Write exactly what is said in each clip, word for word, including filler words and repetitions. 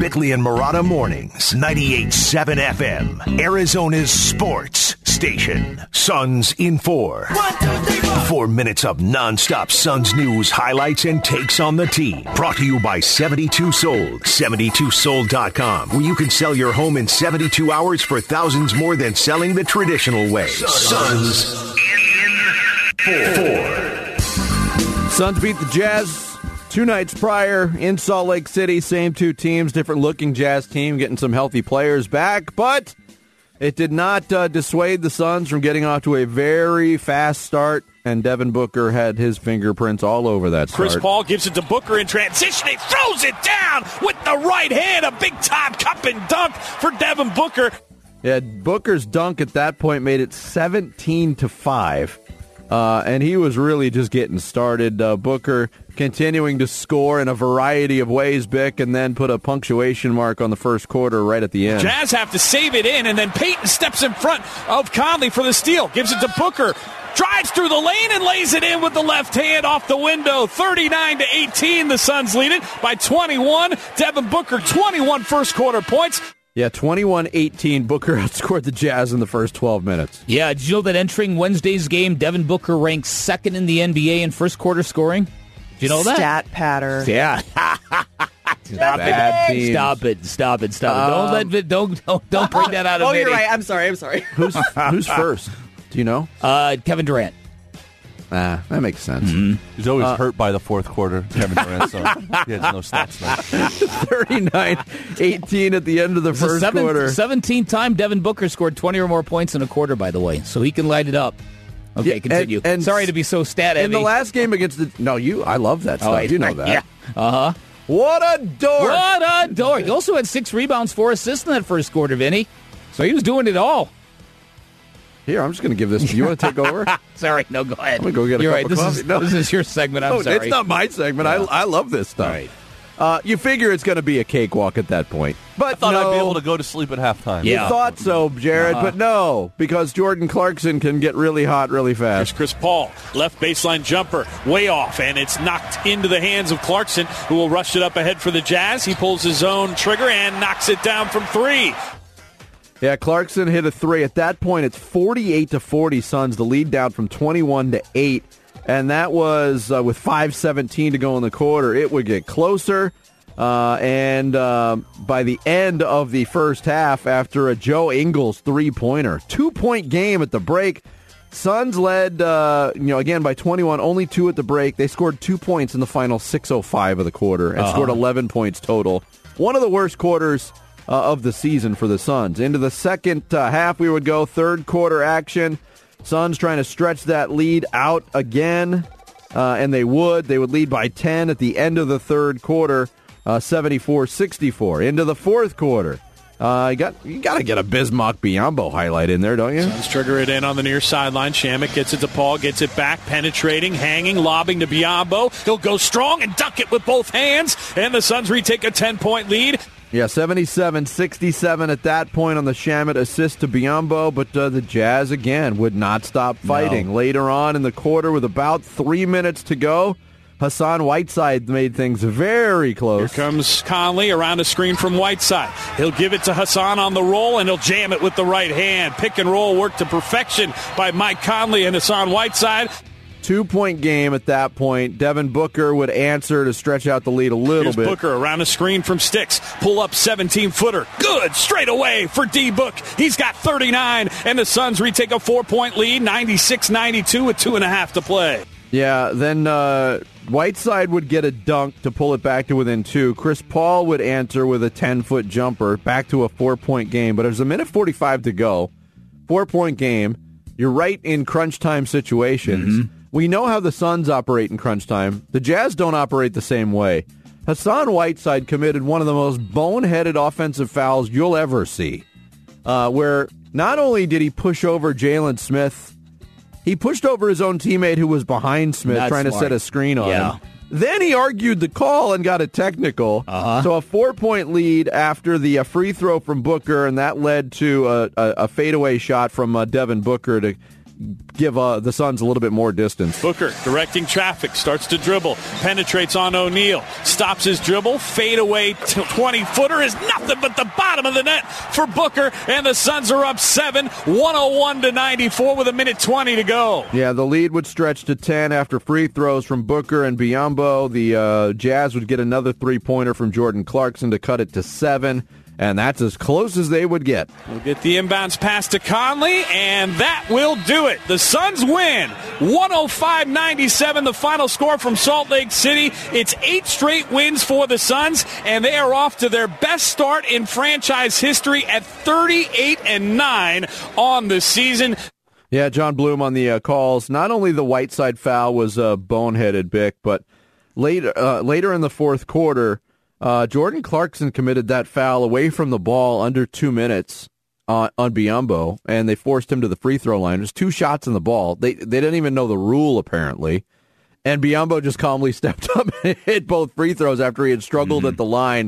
Bickley and Murata Mornings, ninety-eight point seven F M, Arizona's sports station. Suns in four. One, two, three, four. Four minutes of nonstop Suns news, highlights, and takes on the team. Brought to you by seventy-two sold. seventy-two sold dot com, where you can sell your home in seventy-two hours for thousands more than selling the traditional way. Suns in four. Suns beat the Jazz two nights prior in Salt Lake City. Same two teams, different looking Jazz team, getting some healthy players back, but it did not uh, dissuade the Suns from getting off to a very fast start, and Devin Booker had his fingerprints all over that start. Chris Paul gives it to Booker in transition. He throws it down with the right hand. A big-time cup and dunk for Devin Booker. Yeah, Booker's dunk at that point made it seventeen to five, uh, and he was really just getting started. Uh, Booker continuing to score in a variety of ways, Bick, and then put a punctuation mark on the first quarter right at the end. Jazz have to save it in, and then Payton steps in front of Conley for the steal. Gives it to Booker. Drives through the lane and lays it in with the left hand off the window. thirty-nine to eighteen, the Suns lead it by twenty-one. Devin Booker, twenty-one first quarter points. Yeah, twenty-one eighteen, Booker outscored the Jazz in the first twelve minutes. Yeah, did you know that entering Wednesday's game, Devin Booker ranks second in the N B A in first quarter scoring? Did you know that? Stat patter. Yeah. Stop Bad it. teams. Stop it. Stop it. Stop it. Don't Um, let don't don't don't bring that out of Oh, me. you're right. I'm sorry. I'm sorry. Who's who's first? Do you know? Uh, Kevin Durant. Ah, that makes sense. Mm-hmm. He's always Uh, hurt by the fourth quarter, Kevin Durant, so he has no stats now. thirty-nine eighteen at the end of the It's the first seventh, quarter. seventeenth time Devin Booker scored twenty or more points in a quarter, by the way, so he can light it up. Okay, Yeah, continue. and- and Sorry to be so stat heavy. In the last game against the... No, you. I love that stuff. Oh, you know that. Yeah. Uh-huh. What a dork! What a door. He also had six rebounds, four assists in that first quarter, Vinny. So he was doing it all. Here, I'm just going to give this to you. You want to take over? Sorry, no, go ahead. I'm going to go get a You're cup right. of This coffee. is, No. this is your segment. I'm No, sorry. it's not my segment. I, I love this stuff. All right. Uh, you figure it's going to be a cakewalk at that point. But I thought no, I'd be able to go to sleep at halftime. You Yeah. thought so, Jared, Uh-huh. but no, because Jordan Clarkson can get really hot really Here's fast. Chris Paul, left baseline jumper, way off, and it's knocked into the hands of Clarkson, who will rush it up ahead for the Jazz. He pulls his own trigger and knocks it down from three. Yeah, Clarkson hit a three. At that point, it's forty-eight to forty Suns, the lead down from twenty-one to eight. And that was uh, with five seventeen to go in the quarter. It would get closer. Uh, and uh, by the end of the first half, after a Joe Ingles three-pointer, two-point game at the break, Suns led, uh, you know, again by twenty-one, only two at the break. They scored two points in the final six oh five of the quarter and Uh-huh. scored eleven points total. One of the worst quarters uh, of the season for the Suns. Into the second uh, half we would go, third quarter action. Suns trying to stretch that lead out again, uh, and they would. They would lead by ten at the end of the third quarter, uh, seventy-four sixty-four. Into the fourth quarter. Uh, you got you got to get a Bismack Biyombo highlight in there, don't you? Suns trigger it in on the near sideline. Shamet gets it to Paul, gets it back, penetrating, hanging, lobbing to Biyombo. He'll go strong and dunk it with both hands, and the Suns retake a ten-point lead. Yeah, seventy-seven sixty-seven at that point on the Shamet assist to Biyombo, but uh, the Jazz, again, would not stop fighting. No. Later on in the quarter, with about three minutes to go, Hassan Whiteside made things very close. Here comes Conley around a screen from Whiteside. He'll give it to Hassan on the roll, and he'll jam it with the right hand. Pick and roll work to perfection by Mike Conley and Hassan Whiteside. Two-point game at that point. Devin Booker would answer to stretch out the lead a little Here's bit. Booker around a screen from Sticks. Pull up seventeen-footer. Good. Straight away for D-Book. He's got thirty-nine, and the Suns retake a four-point lead, ninety-six ninety-two with two and a half to play. Yeah, then uh, Whiteside would get a dunk to pull it back to within two. Chris Paul would answer with a ten-foot jumper back to a four-point game. But there's a minute forty-five to go. Four-point game. You're right in crunch time situations. Mm-hmm. We know how the Suns operate in crunch time. The Jazz don't operate the same way. Hassan Whiteside committed one of the most boneheaded offensive fouls you'll ever see, uh, where not only did he push over Jalen Smith, he pushed over his own teammate who was behind Smith That's trying smart. to set a screen on Yeah. him. Then he argued the call and got a technical. Uh-huh. So a four-point lead after the uh, free throw from Booker, and that led to a, a, a fadeaway shot from uh, Devin Booker to give uh, the Suns a little bit more distance. Booker directing traffic, starts to dribble, penetrates on O'Neal, stops his dribble, fadeaway twenty-footer is nothing but the bottom of the net for Booker, and the Suns are up seven, one oh one to ninety-four with a minute twenty to go. Yeah, the lead would stretch to ten after free throws from Booker and Biyombo. The uh, Jazz would get another three-pointer from Jordan Clarkson to cut it to seven. And that's as close as they would get. We'll get the inbounds pass to Conley, and that will do it. The Suns win. one oh five ninety-seven, the final score from Salt Lake City. It's eight straight wins for the Suns, and they are off to their best start in franchise history at thirty-eight and nine on the season. Yeah, John Bloom on the uh, calls. Not only the Whiteside foul was uh, boneheaded, Bick, but later, uh, later in the fourth quarter, Uh, Jordan Clarkson committed that foul away from the ball under two minutes on, on Biyombo, and they forced him to the free throw line. There's two shots in the ball. They they didn't even know the rule, apparently. And Biyombo just calmly stepped up and hit both free throws after he had struggled mm-hmm. at the line.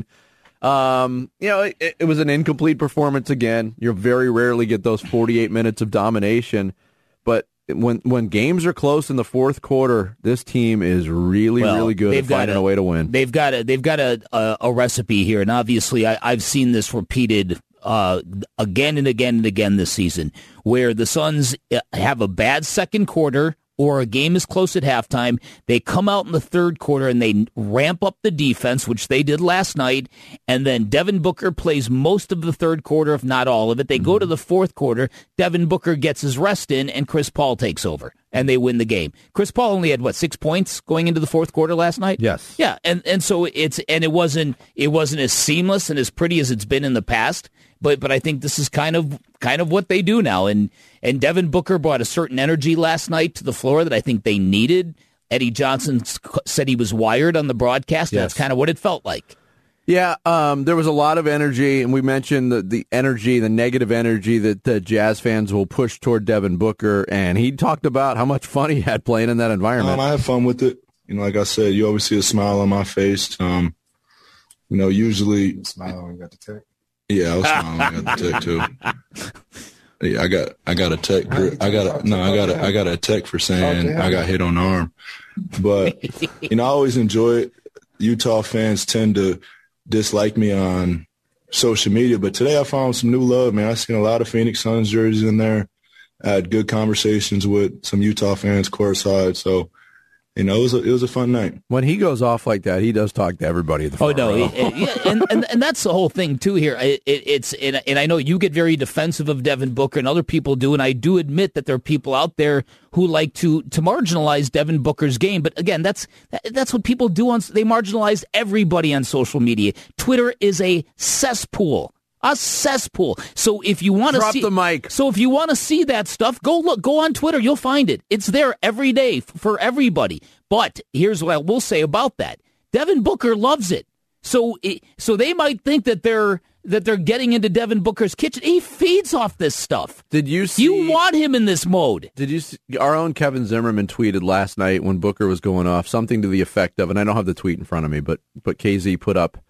Um, you know, it, it was an incomplete performance again. You very rarely get those forty-eight minutes of domination, but When when games are close in the fourth quarter, this team is really, well, really good at finding a, a way to win. They've got a they've got a a, a recipe here, and obviously I, I've seen this repeated uh, again and again and again this season, where the Suns have a bad second quarter or a game is close at halftime. They come out in the third quarter and they ramp up the defense, which they did last night, and then Devin Booker plays most of the third quarter, if not all of it. They mm-hmm. go to the fourth quarter, Devin Booker gets his rest in, and Chris Paul takes over, and they win the game. Chris Paul only had, what, six points going into the fourth quarter last night? Yes. Yeah, and, and so it's and it wasn't it wasn't as seamless and as pretty as it's been in the past, but but I think this is kind of kind of what they do now, and and Devin Booker brought a certain energy last night to the floor that I think they needed. Eddie Johnson said he was wired on the broadcast. Yes. That's kind of what it felt like. Yeah, um, there was a lot of energy, and we mentioned the, the energy, the negative energy that the Jazz fans will push toward Devin Booker, and he talked about how much fun he had playing in that environment. Um, I had fun with it. You know, like I said, you always see a smile on my face. Um, you know, usually – smile when you got the tech? Yeah, I was smiling when I got the tech, too. Yeah, I got I got a tech. For, I got a, no, I got a, I got a tech for saying I got hit on the arm. But, you know, I always enjoy it. Utah fans tend to – dislike me on social media, but today I found some new love, man. I seen a lot of Phoenix Suns jerseys in there. I had good conversations with some Utah fans courtside, so you know it was a, it was a fun night. When he goes off like that, he does talk to everybody at the front Oh no, row. it, it, yeah, and, and and that's the whole thing too here. It, it, it's and, and I know you get very defensive of Devin Booker, and other people do, and I do admit that there are people out there who like to to marginalize Devin Booker's game. But again, that's that's what people do on. They marginalize everybody on social media. Twitter is a cesspool. A cesspool. So if you want to drop see the mic, so if you want to see that stuff, go look, go on Twitter. You'll find it. It's there every day for everybody. But here's what I will say about that: Devin Booker loves it. So, it, so they might think that they're that they're getting into Devin Booker's kitchen. He feeds off this stuff. Did you see? You want him in this mode. Did you see? Our own Kevin Zimmerman tweeted last night when Booker was going off something to the effect of, and I don't have the tweet in front of me, but but K Z put up,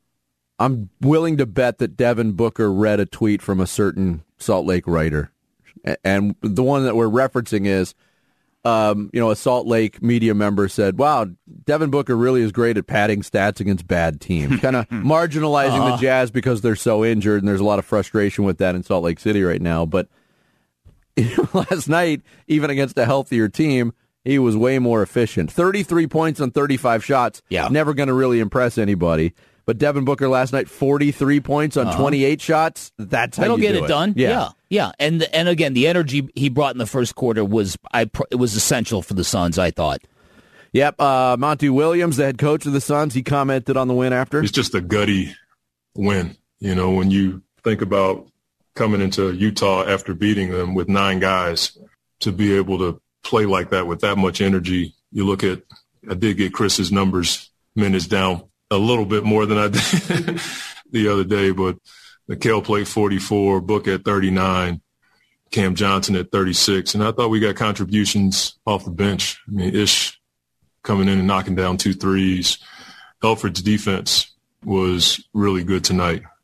I'm willing to bet that Devin Booker read a tweet from a certain Salt Lake writer. And the one that we're referencing is, um, you know, a Salt Lake media member said, wow, Devin Booker really is great at padding stats against bad teams. Kind of marginalizing uh-huh. the Jazz because they're so injured, and there's a lot of frustration with that in Salt Lake City right now. But last night, even against a healthier team, he was way more efficient. thirty-three points on thirty-five shots. Yeah. Never going to really impress anybody. But Devin Booker last night, forty-three points on uh-huh. twenty-eight shots. That's how That'll you get do it done. Yeah. yeah, yeah. And and again, the energy he brought in the first quarter was I it was essential for the Suns, I thought. Yep. Uh, Monty Williams, the head coach of the Suns, he commented on the win after. It's just a gutty win. You know, when you think about coming into Utah after beating them with nine guys, to be able to play like that with that much energy. You look at, I did get Chris's numbers minutes down a little bit more than I did the other day, but Mikal played forty-four, Book at thirty-nine, Cam Johnson at thirty-six, and I thought we got contributions off the bench. I mean, Ish coming in and knocking down two threes. Elfrid's defense was really good tonight.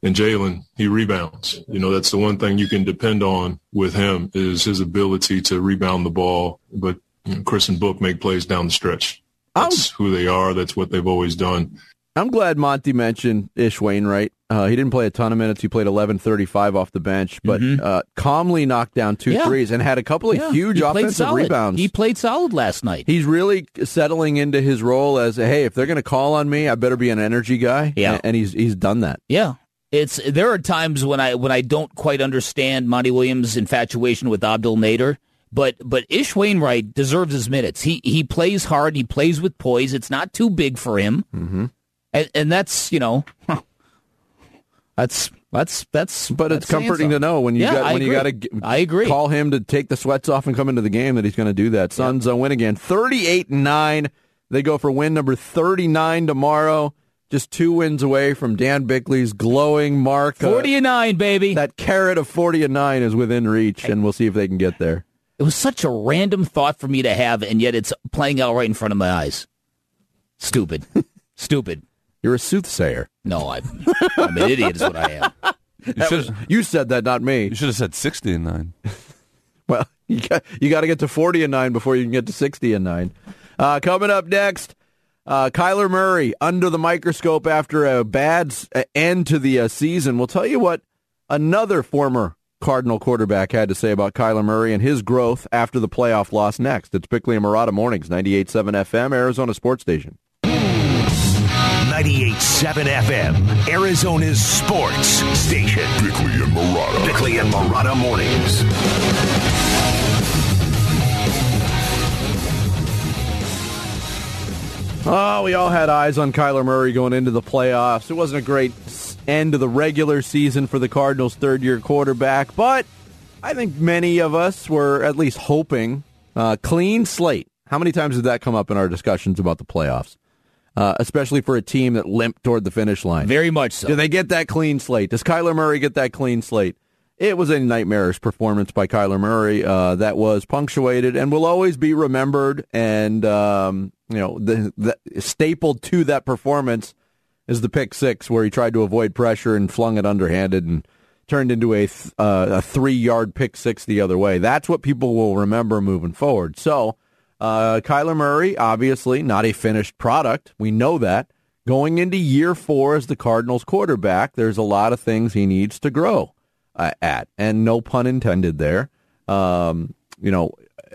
And Jalen, he rebounds. You know, that's the one thing you can depend on with him is his ability to rebound the ball. But you know, Chris and Book make plays down the stretch. That's I'm, who they are. That's what they've always done. I'm glad Monty mentioned Ish Wainwright. Uh, he didn't play a ton of minutes. He played eleven thirty-five off the bench, but mm-hmm. uh, calmly knocked down two yeah. threes and had a couple of yeah. huge he offensive rebounds. He played solid last night. He's really settling into his role as, hey, if they're going to call on me, I better be an energy guy. Yeah. And, and he's he's done that. Yeah. It's there are times when I when I don't quite understand Monty Williams' infatuation with Abdel Nader, but but Ish Wainwright deserves his minutes. He he plays hard. He plays with poise. It's not too big for him, mm-hmm. and, and that's you know, that's that's that's. But that's it's comforting to know when you yeah, got I when agree. you got to I agree. call him to take the sweats off and come into the game that he's going to do that. Suns yeah. win again, thirty-eight and nine. They go for win number thirty-nine tomorrow. Just two wins away from Dan Bickley's glowing mark. forty and nine, baby. That carrot of forty and nine is within reach, and we'll see if they can get there. It was such a random thought for me to have, and yet it's playing out right in front of my eyes. Stupid. Stupid. You're a soothsayer. No, I'm, I'm an idiot is what I am. You, was, you said that, not me. You should have said sixty and nine. Well, you got, you got to get to forty and nine before you can get to sixty and nine. Uh, coming up next, Uh, Kyler Murray under the microscope after a bad end to the uh, season. We'll tell you what another former Cardinal quarterback had to say about Kyler Murray and his growth after the playoff loss next. It's Bickley and Murata Mornings, ninety-eight point seven F M, Arizona Sports Station. ninety-eight point seven F M, Arizona's sports station. Bickley and Murata. Bickley and Murata Mornings. Oh, we all had eyes on Kyler Murray going into the playoffs. It wasn't a great end to the regular season for the Cardinals' third-year quarterback, but I think many of us were at least hoping uh, clean slate. How many times did that come up in our discussions about the playoffs, uh, especially for a team that limped toward the finish line? Very much so. Do they get that clean slate? Does Kyler Murray get that clean slate? It was a nightmarish performance by Kyler Murray uh, that was punctuated and will always be remembered. And um, you know, the, the stapled to that performance is the pick six, where he tried to avoid pressure and flung it underhanded and turned into a th- uh, a three-yard pick six the other way. That's what people will remember moving forward. So, uh, Kyler Murray, obviously not a finished product. We know that. Going into year four as the Cardinals quarterback, there's a lot of things he needs to grow Uh, at, and no pun intended there. Um, you know,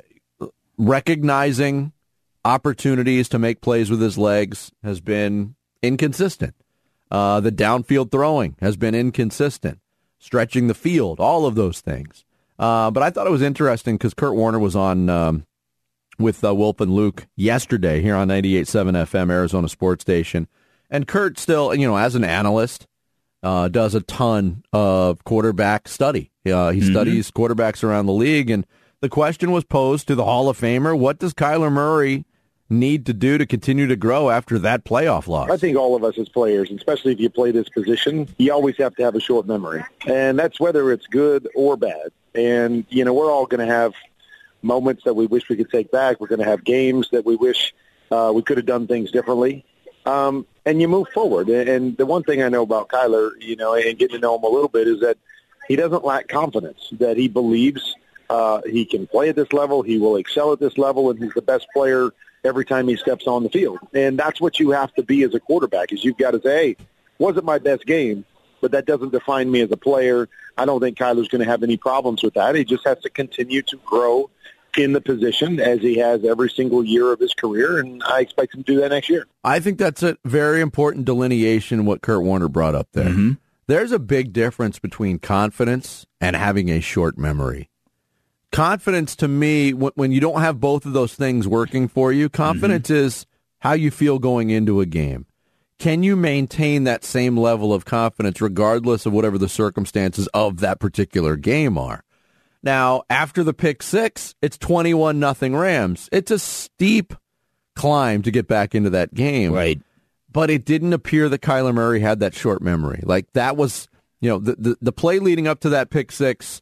recognizing opportunities to make plays with his legs has been inconsistent. Uh, the downfield throwing has been inconsistent. Stretching the field, all of those things. Uh, but I thought it was interesting because Kurt Warner was on um, with uh, Wolf and Luke yesterday here on ninety-eight point seven F M, Arizona Sports Station. And Kurt still, you know, as an analyst, Uh, does a ton of quarterback study. Uh, he mm-hmm. studies quarterbacks around the league, and the question was posed to the Hall of Famer, what does Kyler Murray need to do to continue to grow after that playoff loss? I think all of us as players, especially if you play this position, you always have to have a short memory, and that's whether it's good or bad. And, you know, we're all going to have moments that we wish we could take back. We're going to have games that we wish uh, we could have done things differently. Um, and you move forward. And the one thing I know about Kyler, you know, and getting to know him a little bit, is that he doesn't lack confidence, that he believes uh, he can play at this level, he will excel at this level, and he's the best player every time he steps on the field. And that's what you have to be as a quarterback, is you've got to say, hey, wasn't my best game, but that doesn't define me as a player. I don't think Kyler's going to have any problems with that. He just has to continue to grow in the position as he has every single year of his career, and I expect him to do that next year. I think that's a very important delineation, what Kurt Warner brought up there. Mm-hmm. There's a big difference between confidence and having a short memory. Confidence, to me, when you don't have both of those things working for you, confidence mm-hmm. is how you feel going into a game. Can you maintain that same level of confidence regardless of whatever the circumstances of that particular game are? Now, after the pick six, it's twenty-one nothing Rams. It's a steep climb to get back into that game. Right. But it didn't appear that Kyler Murray had that short memory. Like, that was, you know, the the, the play leading up to that pick six,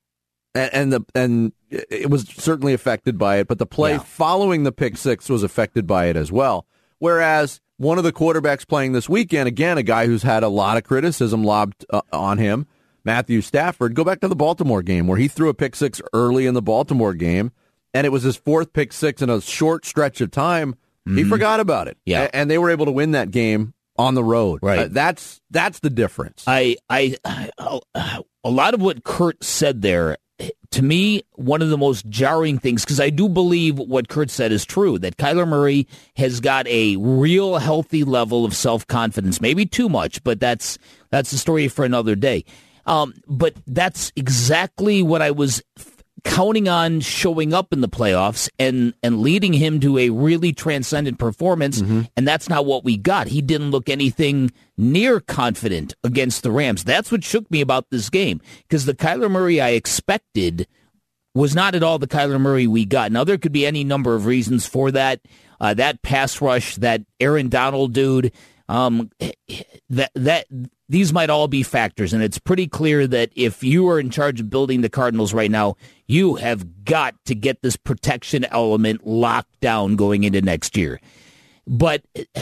and, and the and it was certainly affected by it, but the play yeah. following the pick six was affected by it as well. Whereas one of the quarterbacks playing this weekend, again, a guy who's had a lot of criticism lobbed uh, on him, Matthew Stafford. Go back to the Baltimore game where he threw a pick six early in the Baltimore game, and it was his fourth pick six in a short stretch of time. Mm-hmm. He forgot about it. Yeah. A- and they were able to win that game on the road. Right. Uh, that's that's the difference. I, I, I, a lot of what Kurt said there, to me, one of the most jarring things, because I do believe what Kurt said is true, that Kyler Murray has got a real healthy level of self-confidence, maybe too much, but that's that's a story for another day. Um, but that's exactly what I was f- counting on showing up in the playoffs and, and leading him to a really transcendent performance, mm-hmm. and that's not what we got. He didn't look anything near confident against the Rams. That's what shook me about this game, because the Kyler Murray I expected was not at all the Kyler Murray we got. Now, there could be any number of reasons for that. Uh, that pass rush, that Aaron Donald dude, um, that that these might all be factors, and it's pretty clear that if you are in charge of building the Cardinals right now, you have got to get this protection element locked down going into next year. But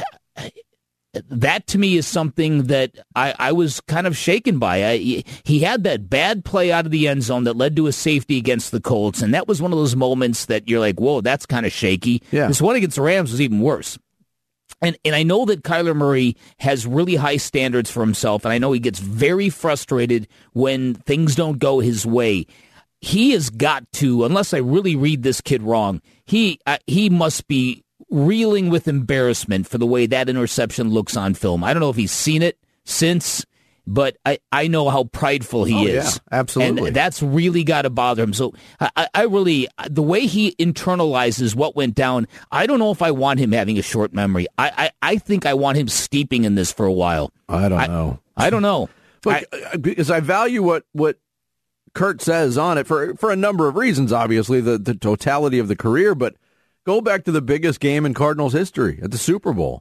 that, to me, is something that I, I was kind of shaken by. I, he had that bad play out of the end zone that led to a safety against the Colts, and that was one of those moments that you're like, whoa, that's kind of shaky. Yeah. This one against the Rams was even worse. And and I know that Kyler Murray has really high standards for himself, and I know he gets very frustrated when things don't go his way. He has got to, unless I really read this kid wrong, he uh, he must be reeling with embarrassment for the way that interception looks on film. I don't know if he's seen it since, but I, I know how prideful he oh, is. Yeah, absolutely. And that's really got to bother him. So I, I really, the way he internalizes what went down, I don't know if I want him having a short memory. I, I, I think I want him steeping in this for a while. I don't I, know. I don't know. Look, I, because I value what, what Kurt says on it for, for a number of reasons, obviously, the, the totality of the career, but go back to the biggest game in Cardinals history at the Super Bowl.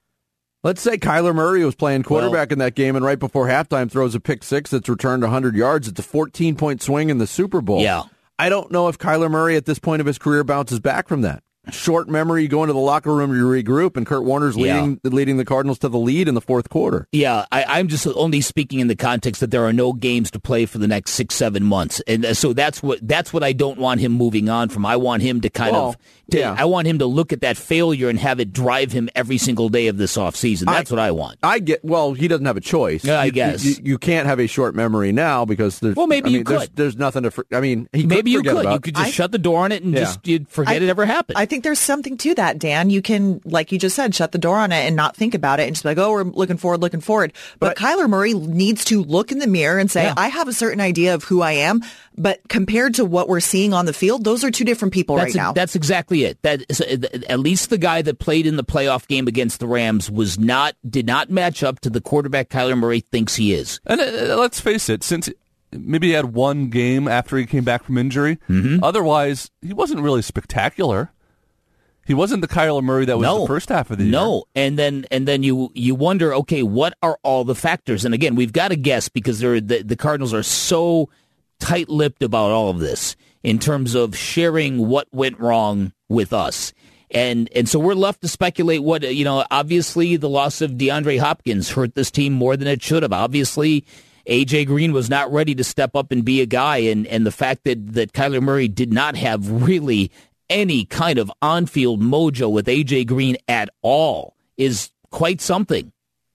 Let's say Kyler Murray was playing quarterback well, in that game, and right before halftime throws a pick six that's returned one hundred yards. It's a fourteen-point swing in the Super Bowl. Yeah. I don't know if Kyler Murray at this point of his career bounces back from that. Short memory, you go into the locker room, you regroup, and Kurt Warner's leading yeah. leading the Cardinals to the lead in the fourth quarter. Yeah, I, I'm just only speaking in the context that there are no games to play for the next six, seven months, and so that's what that's what I don't want him moving on from. I want him to kind well, of, to, yeah. I want him to look at that failure and have it drive him every single day of this offseason. That's I, what I want. I get. Well, he doesn't have a choice. Yeah, I you, guess you, you can't have a short memory now because there's. Well, maybe I mean, you could. There's, there's nothing to. I mean, he maybe could you forget could. About. You could just I, shut the door on it and yeah. just you'd forget I, it ever happened. I think there's something to that, Dan. You can, like you just said, shut the door on it and not think about it and just be like, oh, we're looking forward, looking forward. But, but Kyler Murray needs to look in the mirror and say, yeah. I have a certain idea of who I am, but compared to what we're seeing on the field, those are two different people that's right a, now. That's exactly it. That is, at least the guy that played in the playoff game against the Rams was not did not match up to the quarterback Kyler Murray thinks he is. And uh, let's face it, since maybe he had one game after he came back from injury, mm-hmm. otherwise he wasn't really spectacular. He wasn't the Kyler Murray that was no, the first half of the year. No, and then and then you you wonder, okay, what are all the factors? And again, we've got to guess because they're, the the Cardinals are so tight-lipped about all of this in terms of sharing what went wrong with us. And and so we're left to speculate what, you know, obviously the loss of DeAndre Hopkins hurt this team more than it should have. Obviously, A J Green was not ready to step up and be a guy, and, and the fact that, that Kyler Murray did not have really any kind of on-field mojo with A J Green at all is quite something.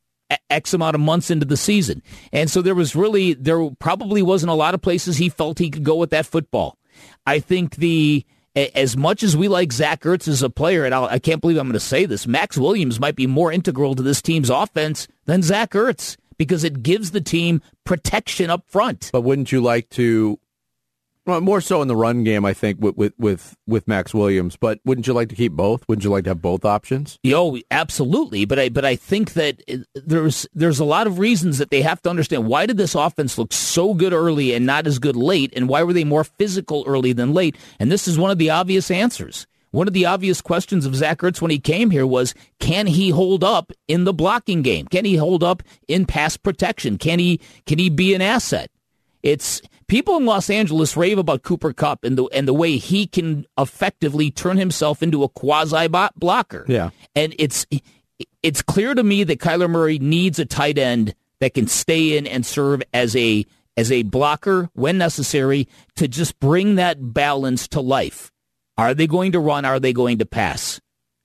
X amount of months into the season. And so there was really, there probably wasn't a lot of places he felt he could go with that football. I think the, as much as we like Zach Ertz as a player, and I'll, I can't believe I'm going to say this, Max Williams might be more integral to this team's offense than Zach Ertz because it gives the team protection up front. But wouldn't you like to, well, more so in the run game, I think, with, with with with Max Williams. But wouldn't you like to keep both? Wouldn't you like to have both options? Yo, absolutely. But I but I think that there's there's a lot of reasons that they have to understand. Why did this offense look so good early and not as good late? And why were they more physical early than late? And this is one of the obvious answers. One of the obvious questions of Zach Ertz when he came here was, can he hold up in the blocking game? Can he hold up in pass protection? Can he can he be an asset? It's people in Los Angeles rave about Cooper Kupp and the and the way he can effectively turn himself into a quasi blocker. Yeah, and it's it's clear to me that Kyler Murray needs a tight end that can stay in and serve as a as a blocker when necessary to just bring that balance to life. Are they going to run? Are they going to pass?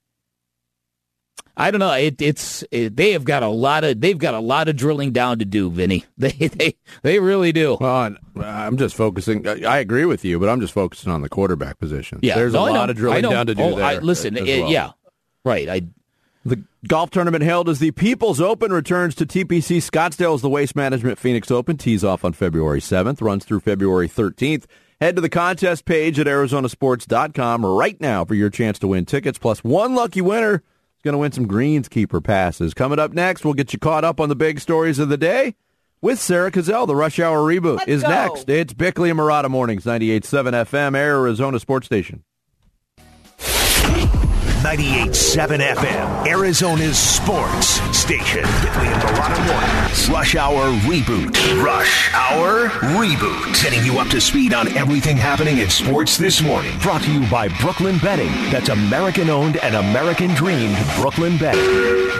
I don't know. It, it's it, they have got a lot of they've got a lot of drilling down to do, Vinny. They they they really do. Well, I'm just focusing. I agree with you, but I'm just focusing on the quarterback position. Yeah, there's no, a I lot know. of drilling I know. down to do oh, there. I, listen, as it, well. yeah, right. I. The golf tournament hailed as the People's Open returns to T P C Scottsdale as the Waste Management Phoenix Open tees off on February seventh, runs through February thirteenth. Head to the contest page at Arizona Sports dot com right now for your chance to win tickets, plus one lucky winner is going to win some Greenskeeper passes. Coming up next, we'll get you caught up on the big stories of the day with Sarah Cazell. The Rush Hour Reboot Let's is go. next. It's Bickley and Murata Mornings, ninety-eight point seven F M, Arizona Sports Station. ninety-eight point seven F M, Arizona's sports station. Bickley and Murata Mornings. Rush Hour Reboot. Rush Hour Reboot. Getting you up to speed on everything happening in sports this morning. Brought to you by Brooklyn Betting. That's American-owned and American-dreamed Brooklyn Betting.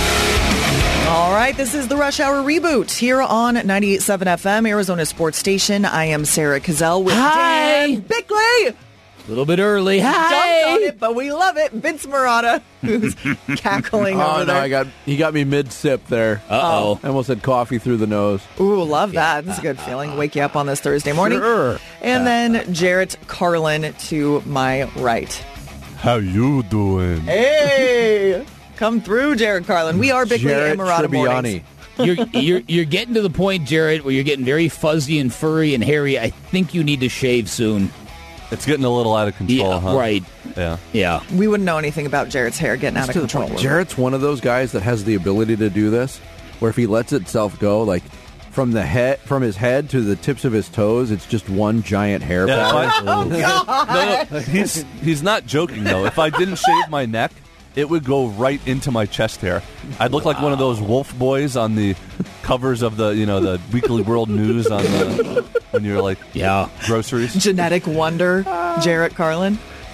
All right, this is the Rush Hour Reboot here on ninety-eight point seven F M, Arizona Sports Station. I am Sarah Cazell with Hi. Dan Bickley. A little bit early. Jumped on Hi. it, but we love it. Vince Murata, who's cackling Oh, over no, there. I got, he got me mid-sip there. Uh-oh. I almost had coffee through the nose. Ooh, love that. That's a good feeling. Wake you up on this Thursday morning. Sure. And then Jarrett Carlin to my right. How you doing? Hey! Come through, Jarrett Carlin. We are Bickley Jarrett and Murata Mornings. Tribbiani. you're you're you're getting to the point, Jared, where you're getting very fuzzy and furry and hairy. I think you need to shave soon. It's getting a little out of control, Yeah, huh? right. Yeah. Yeah. We wouldn't know anything about Jarrett's hair getting out of To the control. point. Jarrett's one of those guys that has the ability to do this, where if he lets itself go, like from the head, from his head to the tips of his toes, it's just one giant hair Yeah, pattern. if I- no, no, he's he's not joking though. If I didn't shave my neck, it would go right into my chest hair. I'd look like one of those wolf boys on the covers of the you know the Weekly World News on the when you're like Yeah. groceries. Genetic wonder, Jarrett Carlin.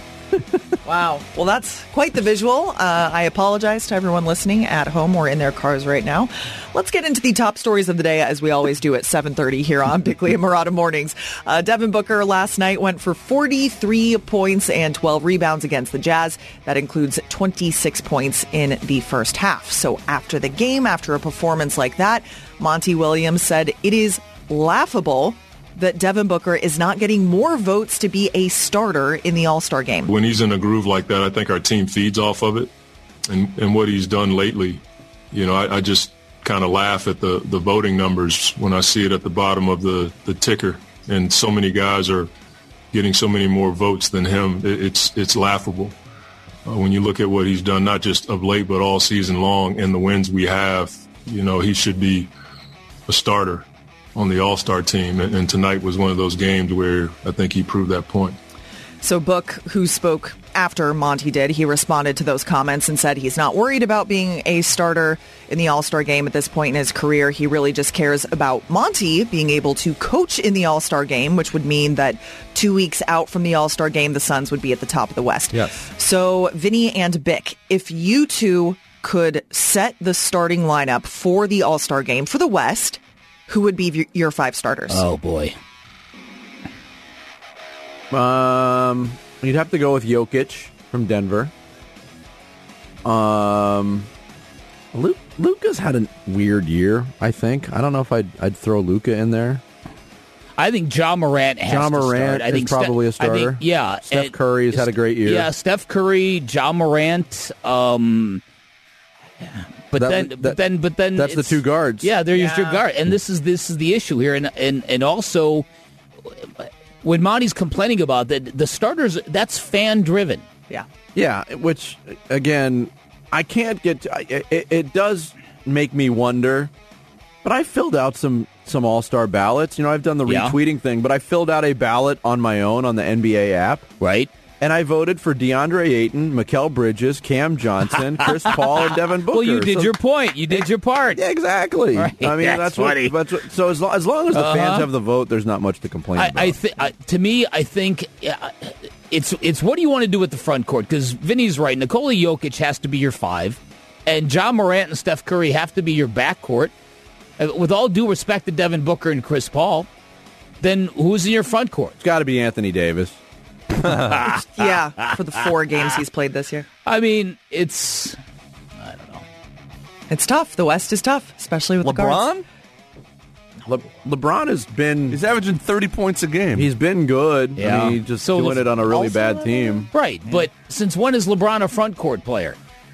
Wow. Well, that's quite the visual. Uh, I apologize to everyone listening at home or in their cars right now. Let's get into the top stories of the day, as we always do at seven thirty here on Bickley and Murata Mornings. Uh, Devin Booker last night went for forty-three points and twelve rebounds against the Jazz. That includes twenty-six points in the first half. So after the game, after a performance like that, Monty Williams said it is laughable that Devin Booker is not getting more votes to be a starter in the All-Star game. When he's in a groove like that, I think our team feeds off of it. And and what he's done lately, you know, I, I just kind of laugh at the, the voting numbers when I see it at the bottom of the, the ticker. And so many guys are getting so many more votes than him. It, it's it's laughable. Uh, when you look at what he's done, not just of late, but all season long, and the wins we have, you know, he should be a starter on the All-Star team, and, and tonight was one of those games where I think he proved that point. So Book, who spoke after Monty did, he responded to those comments and said he's not worried about being a starter in the All-Star game at this point in his career. He really just cares about Monty being able to coach in the All-Star game, which would mean that two weeks out from the All-Star game, the Suns would be at the top of the West. Yes. So Vinny and Bick, if you two could set the starting lineup for the All-Star game for the West, who would be your five starters? Oh boy. Um, you'd have to go with Jokic from Denver. Um, Luke, Luka's had a weird year, I think. I don't know if I'd, I'd throw Luka in there. I think Ja Morant has Ja to start. Morant I think is probably a Ste- I think- starter. yeah. Steph and- Curry's had a great year. Yeah, Steph Curry, Ja Morant. Um, but That- then, that- but then, but then, that's the it's- two guards. Yeah, there's Yeah. your guard, and this is this is the issue here, and and and also when Monty's complaining about that, the starters, that's fan driven. Yeah. Yeah, which, again, I can't get to, it, it does make me wonder, but I filled out some, some all-star ballots. You know, I've done the Yeah. retweeting thing, but I filled out a ballot on my own on the N B A app, Right? and I voted for DeAndre Ayton, Mikal Bridges, Cam Johnson, Chris Paul, and Devin Booker. Well, you did So- your point. You did your part. Yeah, exactly. Right, I mean, that's that's, funny. what, that's what. So as long, as long as the Uh-huh. fans have the vote, there's not much to complain I, about. I think uh, to me, I think uh, it's it's what do you want to do with the front court? Because Vinny's right. Nikola Jokic has to be your five. and John Morant and Steph Curry have to be your backcourt, uh, with all due respect to Devin Booker and Chris Paul, then who's in your front court? It's got to be Anthony Davis. Yeah, for the four games he's played this year. I mean, it's... I don't know. It's tough. The West is tough, especially with the guards. LeBron? Le- LeBron has been... He's averaging thirty points a game. He's been good. Yeah. I mean, just So doing Le- it on a really also- bad team. Right, but since when is LeBron a front court player?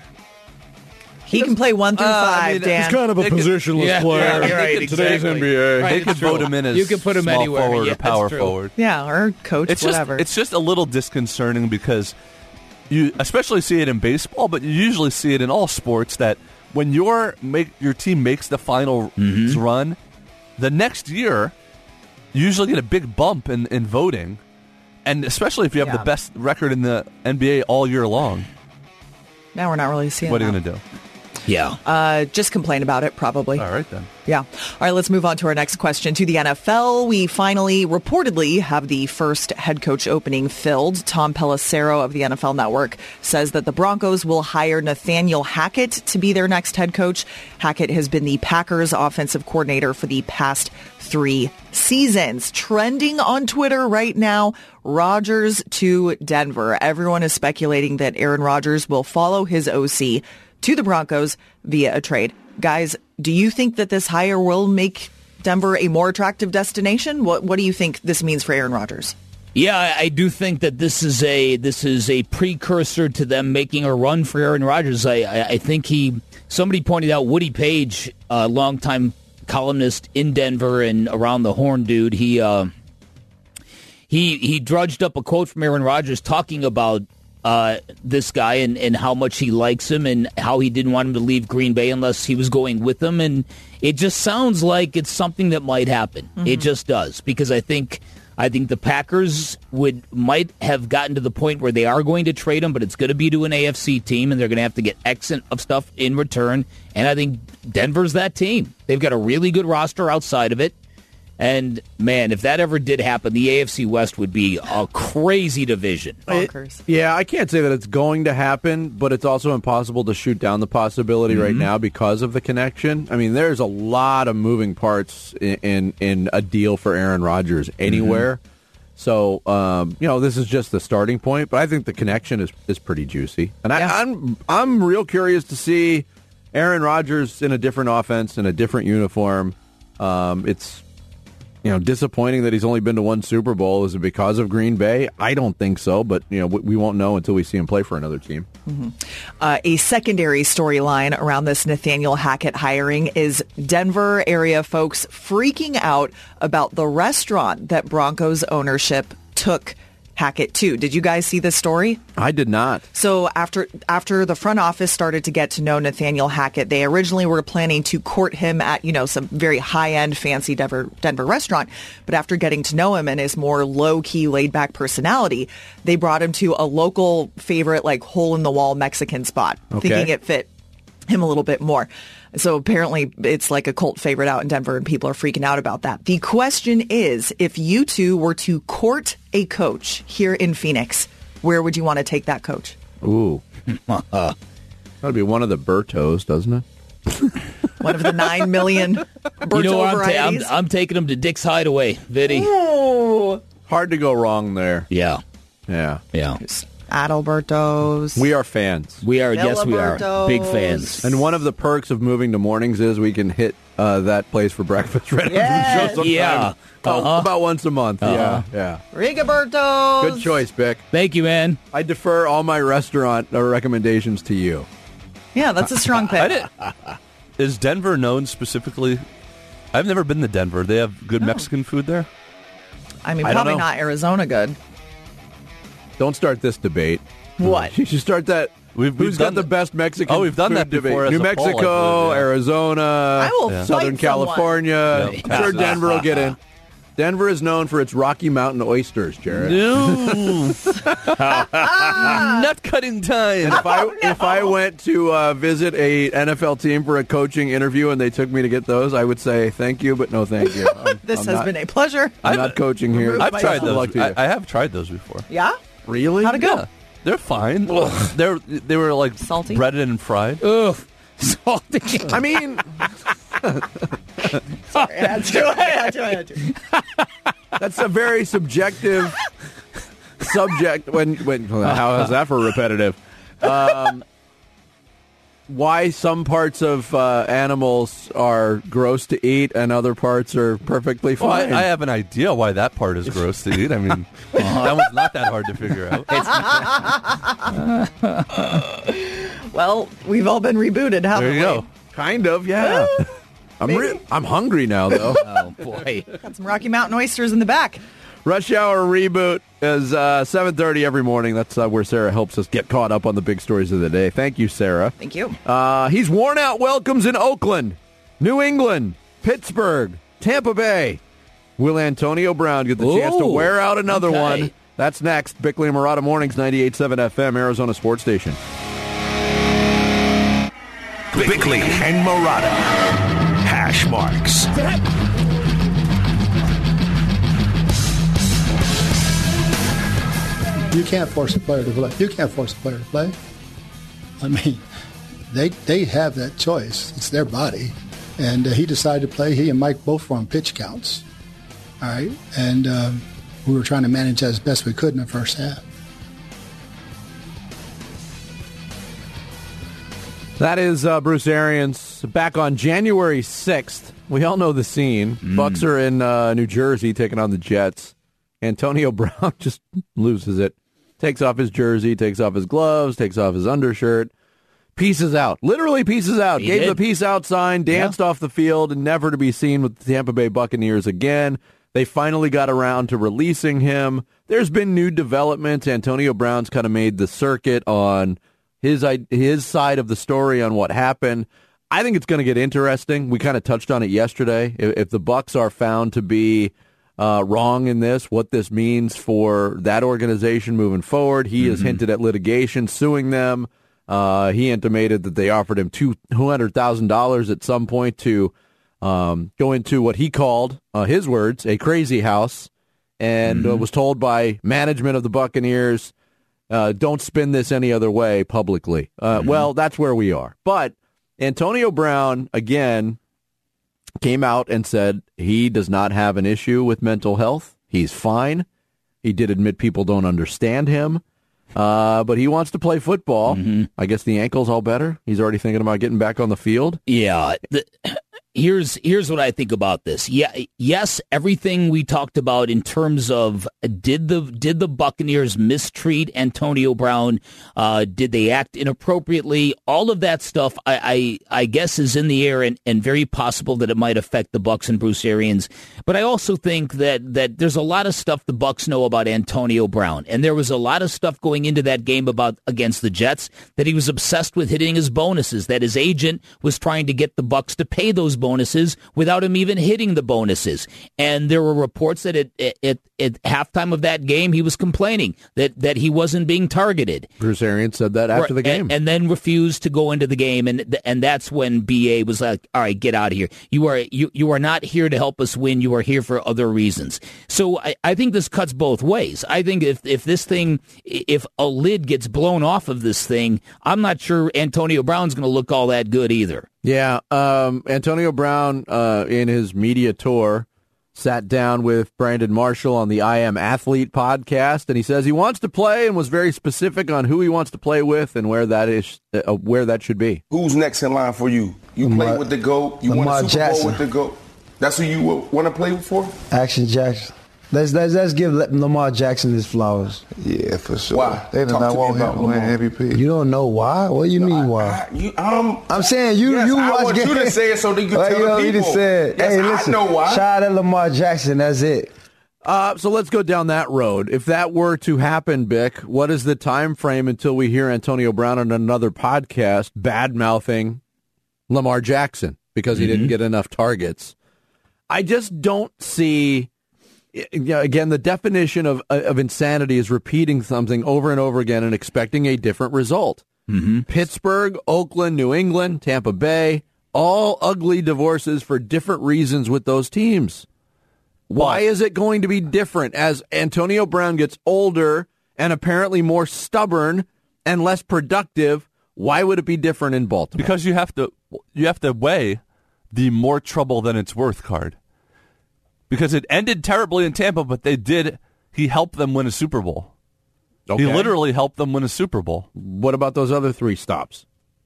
He can play one through Uh, I five, mean, Dan. He's kind of a They could- positionless Yeah, player. yeah, you're right, in today's exactly. N B A. Right. They it's could true. vote him in as You could put him small anywhere. forward Yeah, or power that's true. forward. Yeah, or coach, It's just whatever. it's just a little disconcerting because you especially see it in baseball, but you usually see it in all sports that when your make your team makes the final Mm-hmm. run, the next year you usually get a big bump in, in voting, and especially if you have Yeah. the best record in the N B A all year long. now we're not really seeing What are you that. going to do? Yeah. Uh, just complain about it, probably. All right then. Yeah. All right, let's move on to our next question. To the N F L, we finally reportedly have the first head coach opening filled. Tom Pelissero of the N F L Network says that the Broncos will hire Nathaniel Hackett to be their next head coach. Hackett has been the Packers offensive coordinator for the past three seasons. Trending on Twitter right now, Rodgers to Denver. Everyone is speculating that Aaron Rodgers will follow his O C to the Broncos via a trade. Guys, do you think that this hire will make Denver a more attractive destination? What What do you think this means for Aaron Rodgers? Yeah, I, I do think that this is a this is a precursor to them making a run for Aaron Rodgers. I, I, I think he somebody pointed out Woody Page, a longtime columnist in Denver and around the horn dude. He uh, he he drudged up a quote from Aaron Rodgers talking about uh, this guy and, and how much he likes him and how he didn't want him to leave Green Bay unless he was going with him. And it just sounds like it's something that might happen. Mm-hmm. It just does, because I think I think the Packers would might have gotten to the point where they are going to trade him, but it's going to be to an A F C team, and they're going to have to get X of stuff in return. And I think Denver's that team. They've got a really good roster outside of it. And, man, if that ever did happen, the A F C West would be a crazy division. Bonkers. It- yeah, I can't say that it's going to happen, but it's also impossible to shoot down the possibility Mm-hmm. right now because of the connection. I mean, there's a lot of moving parts in in, in a deal for Aaron Rodgers anywhere. Mm-hmm. So, um, you know, this is just the starting point, but I think the connection is, is pretty juicy. And Yeah. I, I'm I'm real curious to see Aaron Rodgers in a different offense, in a different uniform. Um, it's You know, disappointing that he's only been to one Super Bowl. Is it because of Green Bay? I don't think so, but, you know, we, we won't know until we see him play for another team. Mm-hmm. Uh, a secondary storyline around this Nathaniel Hackett hiring is Denver area folks freaking out about the restaurant that Broncos ownership took Hackett to. Did you guys see this story? I did not. So after after the front office started to get to know Nathaniel Hackett, they originally were planning to court him at, you know, some very high-end, fancy Denver, Denver restaurant. But after getting to know him and his more low-key, laid-back personality, they brought him to a local favorite, like, hole-in-the-wall Mexican spot, Okay. thinking it fit him a little bit more. So apparently it's like a cult favorite out in Denver, and people are freaking out about that. The question is, if you two were to court a coach here in Phoenix, where would you want to take that coach? Ooh. That'd be one of the Bertos, doesn't it? One of the nine million Berto You know what? I'm, ta- I'm, varieties? I'm taking him to Dick's Hideaway, Vinny. Ooh. Hard to go wrong there. Yeah, Yeah. yeah. Adalbertos. We are fans. We are, yes, we are. Filibertos. Big fans. And one of the perks of moving to mornings is we can hit uh, that place for breakfast right Yes. after the show sometime. Yeah. About, Uh-huh. about once a month. Uh-huh. Yeah, yeah. Rigobertos. Good choice, Bick. Thank you, man. I defer all my restaurant uh, recommendations to you. Yeah, that's a strong pick. I did. Is Denver known specifically? I've never been to Denver. They have good Mexican food there. I mean, I don't probably know. not Arizona good. Don't start this debate. What? You should start that. We've- we've Who's got done the that- best Mexican Oh, we've done food that before debate? as New a poll, I Mexico, believe, yeah. Arizona, I will Yeah. Southern fight someone. California. Yeah. I'm sure Denver will get in. Denver is known for its Rocky Mountain oysters, Jared. Nut cutting time. If I if I went to uh, visit a N F L team for a coaching interview and they took me to get those, I would say thank you, but no thank you. I'm, This I'm has not, been a pleasure. I'm not coaching here. I've tried Best of luck those. to you. I, I have tried those before. Yeah? Really? How'd it go? Yeah, they're fine. They're they were like Salty? breaded and fried. Ugh. Salty. I mean, Sorry, I had to. I had to. I had to. that's a very subjective subject. When when how is that for repetitive? Um, why some parts of uh, animals are gross to eat and other parts are perfectly Well, I, fine. I have an idea why that part is gross to eat. I mean, that was not that hard to figure out. Well, we've all been rebooted, haven't there you we? go. Kind of, yeah. I'm re- I'm hungry now, though. Oh, boy. Got some Rocky Mountain oysters in the back. Rush Hour Reboot is uh, seven thirty every morning. That's uh, where Sarah helps us get caught up on the big stories of the day. Thank you, Sarah. Thank you. Uh, he's worn out welcomes in Oakland, New England, Pittsburgh, Tampa Bay. Will Antonio Brown get the Ooh, chance to wear out another okay. one? That's next. Bickley and Murata Mornings, ninety-eight point seven F M, Arizona Sports Station. Bickley and Murata. Hash marks. You can't force a player to play. You can't force a player to play. I mean, they they have that choice. It's their body. And uh, he decided to play. He and Mike both were on pitch counts. All right. And um, we were trying to manage that as best we could in the first half. That is uh, Bruce Arians back on January sixth. We all know the scene. Mm. Bucks are in uh, New Jersey taking on the Jets. Antonio Brown just loses it. Takes off his jersey, takes off his gloves, takes off his undershirt, pieces out. Literally pieces out. He Gave did. the peace out sign, danced Yeah. off the field, and never to be seen with the Tampa Bay Buccaneers again. They finally got around to releasing him. There's been new developments. Antonio Brown's kind of made the circuit on his his side of the story on what happened. I think it's going to get interesting. We kind of touched on it yesterday. If, if the Bucs are found to be uh, wrong in this, what this means for that organization moving forward. He mm-hmm. has hinted at litigation, suing them. Uh, he intimated that they offered him two hundred thousand dollars at some point to um, go into what he called, uh, his words, a crazy house, and mm-hmm. uh, was told by management of the Buccaneers, uh, don't spin this any other way publicly. Uh, mm-hmm. Well, that's where we are. But Antonio Brown, again, came out and said he does not have an issue with mental health. He's fine. He did admit people don't understand him, uh, but he wants to play football. Mm-hmm. I guess the ankle's all better. He's already thinking about getting back on the field. Yeah. The, here's here's what I think about this. Yeah, yes, everything we talked about in terms of did the did the Buccaneers mistreat Antonio Brown? Uh, did they act inappropriately? All of that stuff, I I, I guess, is in the air and, and very possible that it might affect the Bucs and Bruce Arians. But I also think that that there's a lot of stuff the Bucs know about Antonio Brown, and there was a lot of stuff going into that game about against the Jets that he was obsessed with hitting his bonuses. That his agent was trying to get the Bucs to pay those bonuses without him even hitting the bonuses. And there were reports that at, at, at halftime of that game, he was complaining that, that he wasn't being targeted. Bruce Arians said that after the game. And, and then refused to go into the game. And and that's when B A was like, all right, get out of here. You are you, you are not here to help us win. You are here for other reasons. So I, I think this cuts both ways. I think if, if this thing, if a lid gets blown off of this thing, I'm not sure Antonio Brown's going to look all that good either. Yeah, um, Antonio Brown, uh, in his media tour, sat down with Brandon Marshall on the I Am Athlete podcast, and he says he wants to play and was very specific on who he wants to play with and where that is, uh, where that should be. Who's next in line for you? You Lamar, play with the GOAT. You Lamar won a Super Jackson. Bowl with the GOAT. That's who you want to play for? Action Jackson. Let's, let's let's give Lamar Jackson his flowers. Yeah, for sure. Why? They do not want him to win M V P. You don't know why? What do you no, mean why? I, I, you, um, I'm saying you yes, you I watch want games. you to say it so that you can well, tell you know, the people. You just said, yes, hey, listen, I know why. shout out to Lamar Jackson. That's it. Uh, so let's go down that road. If that were to happen, Bick, what is the time frame until we hear Antonio Brown on another podcast bad-mouthing Lamar Jackson because he mm-hmm. didn't get enough targets? I just don't see... You know, again, the definition of of insanity is repeating something over and over again and expecting a different result. Mm-hmm. Pittsburgh, Oakland, New England, Tampa Bay, all ugly divorces for different reasons with those teams. Why is it going to be different as Antonio Brown gets older and apparently more stubborn and less productive? Why would it be different in Baltimore? Because you have to you have to weigh the more trouble than it's worth card. Because it ended terribly in Tampa, but they did. He helped them win a Super Bowl. Okay. He literally helped them win a Super Bowl. What about those other three stops?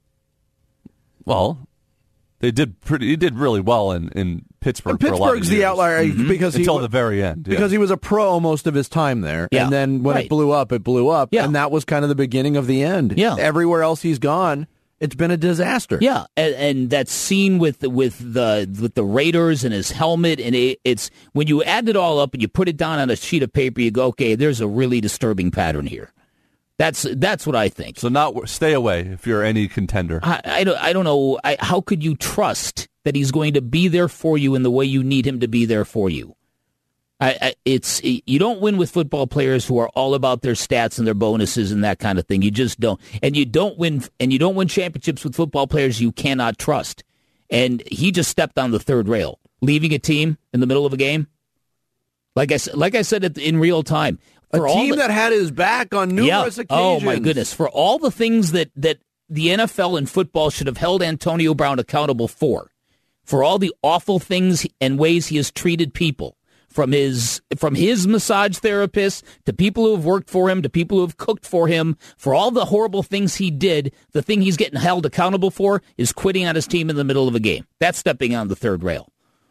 Well, they did pretty. He did really well in, in Pittsburgh. Pittsburgh's for a lot of the years. outlier mm-hmm. because he until w- the very end. Yeah. Because he was a pro most of his time there, Yeah. and then when Right. it blew up, it blew up, Yeah. and that was kind of the beginning of the end. Yeah. Everywhere else he's gone, it's been a disaster. Yeah, and, and that scene with with the with the Raiders and his helmet, and it, it's when you add it all up and you put it down on a sheet of paper, you go, okay, there's a really disturbing pattern here. That's that's what I think. So not stay away if you're any contender. I, I don't I don't know. I, how could you trust that he's going to be there for you in the way you need him to be there for you? I, I, it's you don't win with football players who are all about their stats and their bonuses and that kind of thing. You just don't, and you don't win, and you don't win championships with football players you cannot trust. And he just stepped on the third rail, leaving a team in the middle of a game. Like I like I said it in real time. A For all team the, that had his back on numerous yeah. occasions. Oh, my goodness. For all the things that, that the N F L and football should have held Antonio Brown accountable for, for all the awful things and ways he has treated people, from his from his massage therapist to people who have worked for him to people who have cooked for him, for all the horrible things he did, the thing he's getting held accountable for is quitting on his team in the middle of a game. That's stepping on the third rail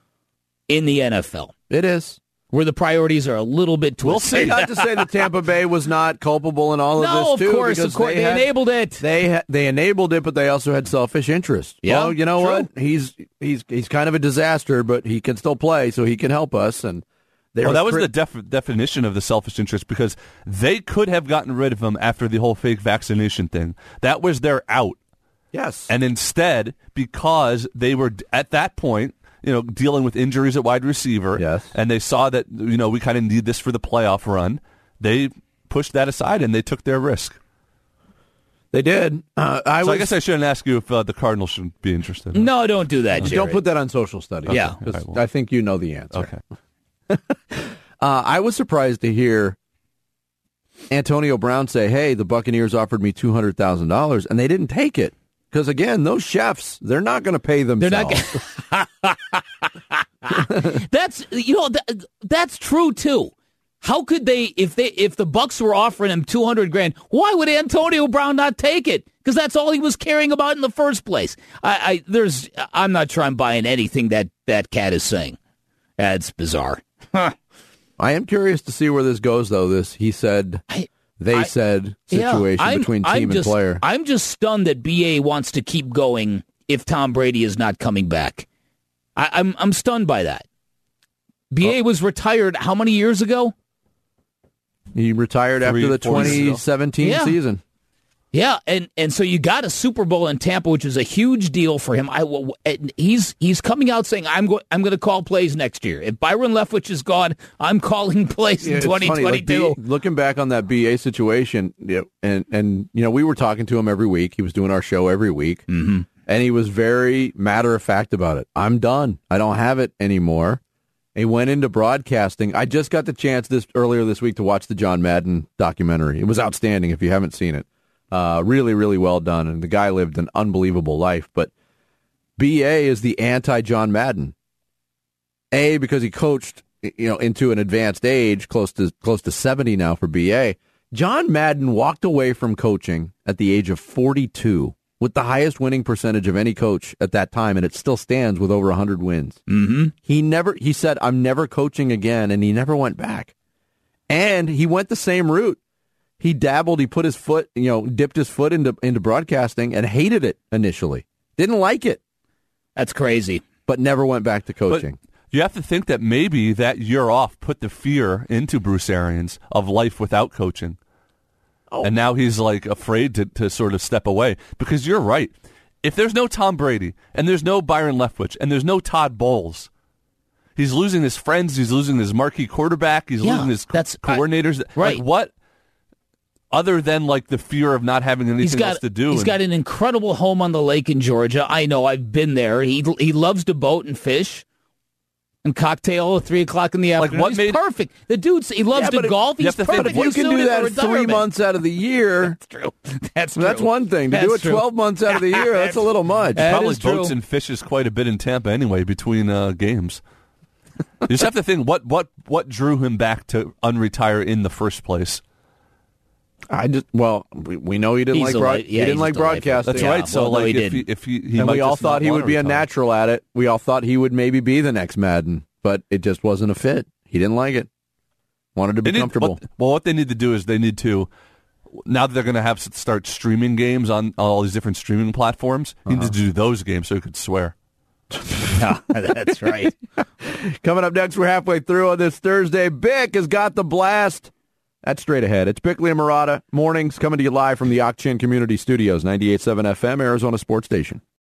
in the N F L. It is. Where the priorities are a little bit twisted. We'll see. Not to say that Tampa Bay was not culpable in all of no, this, too. of course, of course. They, they had, enabled it. They ha- they enabled it, but they also had selfish interest. Yeah, well, you know true. what? He's he's he's kind of a disaster, but he can still play, so he can help us. And well, that was cri- the def- definition of the selfish interest, because they could have gotten rid of him after the whole fake vaccination thing. That was their out. Yes. And instead, because they were at that point, you know, dealing with injuries at wide receiver, yes. and they saw that, you know, we kind of need this for the playoff run, they pushed that aside and they took their risk. They did. Uh, I, so was, I guess I shouldn't ask you if uh, the Cardinals should be interested. No, don't do that, Jerry. Don't put that on social studies. Okay. Yeah. Because I, I think you know the answer. Okay. uh, I was surprised to hear Antonio Brown say, hey, the Buccaneers offered me two hundred thousand dollars, and they didn't take it. Because, again, those chefs, they're not going to pay themselves. They're not. That's, you know, that, that's true, too. How could they, if they, if the Bucs were offering him two hundred grand, why would Antonio Brown not take it? Because that's all he was caring about in the first place. I, I there's, I'm not sure I'm buying anything that that cat is saying. That's bizarre. Huh. I am curious to see where this goes, though. This, he said, I, they I, said situation yeah, between team I'm and just, player. I'm just stunned that B A wants to keep going if Tom Brady is not coming back. I, I'm I'm stunned by that. B A oh. was retired how many years ago? He retired Three, after the twenty seventeen yeah. season. Yeah, and, and so you got a Super Bowl in Tampa, which is a huge deal for him. I he's he's coming out saying I'm going I'm going to call plays next year. If Byron Leftwich is gone, I'm calling plays yeah, in twenty twenty-two. Like B, looking back on that B A situation, you know, and and you know we were talking to him every week. He was doing our show every week, mm-hmm. and he was very matter of fact about it. I'm done. I don't have it anymore. He went into broadcasting. I just got the chance this earlier this week to watch the John Madden documentary. It was outstanding. If you haven't seen it. Uh, really, really well done, and the guy lived an unbelievable life. But B A is the anti-John Madden. A, because he coached, you know, into an advanced age, close to close to seventy now for B A. John Madden walked away from coaching at the age of forty-two with the highest winning percentage of any coach at that time, and it still stands with over one hundred wins. Mm-hmm. He never. He said, "I'm never coaching again," and he never went back. And he went the same route. He dabbled, he put his foot, you know, dipped his foot into into broadcasting and hated it initially. Didn't like it. That's crazy. But never went back to coaching. But you have to think that maybe that year off put the fear into Bruce Arians of life without coaching. Oh. And now he's like afraid to, to sort of step away. Because you're right. If there's no Tom Brady and there's no Byron Leftwich and there's no Todd Bowles, he's losing his friends, he's losing his marquee quarterback, he's yeah, losing his that's, coordinators. I, right. Like what? Other than like the fear of not having anything he's got, else to do. He's and, got an incredible home on the lake in Georgia. I know, I've been there. He he loves to boat and fish. And cocktail at three o'clock in the afternoon. what He's made- perfect. The dude's he loves Yeah, to but if- golf. you He's have to think, perfect. If you can do that three retirement. months out of the year, That's true. That's true. that's one thing. To That's do it true. twelve months out of the year, that's a little much. That Probably is true. boats and fishes quite a bit in Tampa anyway between uh, games. You just have to think what what what drew him back to unretire in the first place. I just well, we, we know he didn't He's like a broad, li- he yeah, didn't he's like delightful. broadcasting. That's Yeah, right. So well, no, like he if he, didn't. if he, he and might we all just not thought he wanna would be a retire. natural at it. We all thought he would maybe be the next Madden, but it just wasn't a fit. He didn't like it. Wanted to be They need- comfortable. what- well, what they need to do is they need to, now that they're going to have to start streaming games on all these different streaming platforms, he needs to do those games so he could swear. Yeah, that's right. Coming up next, we're halfway through on this Thursday. Bick has got the blast. That's straight ahead. It's Bickley and Murata mornings coming to you live from the Ak-Chin Community Studios, ninety-eight point seven F M, Arizona Sports Station.